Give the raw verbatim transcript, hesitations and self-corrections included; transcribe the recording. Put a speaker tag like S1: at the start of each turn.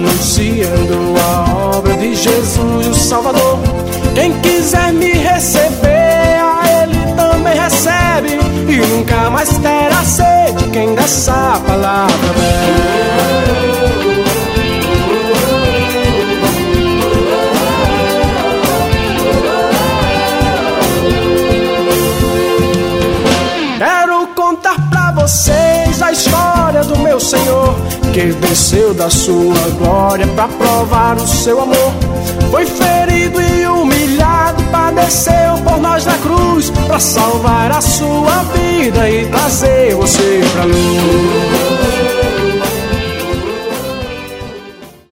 S1: anunciando a obra de Jesus, o Salvador. Quem quiser me receber, a Ele também recebe, e nunca mais terá sede quem dessa palavra bebe. Quero contar pra vocês a história do meu Senhor, que desceu da sua glória pra provar o seu amor. Foi ferido e humilhado, padeceu por nós na cruz, pra salvar a sua vida e trazer você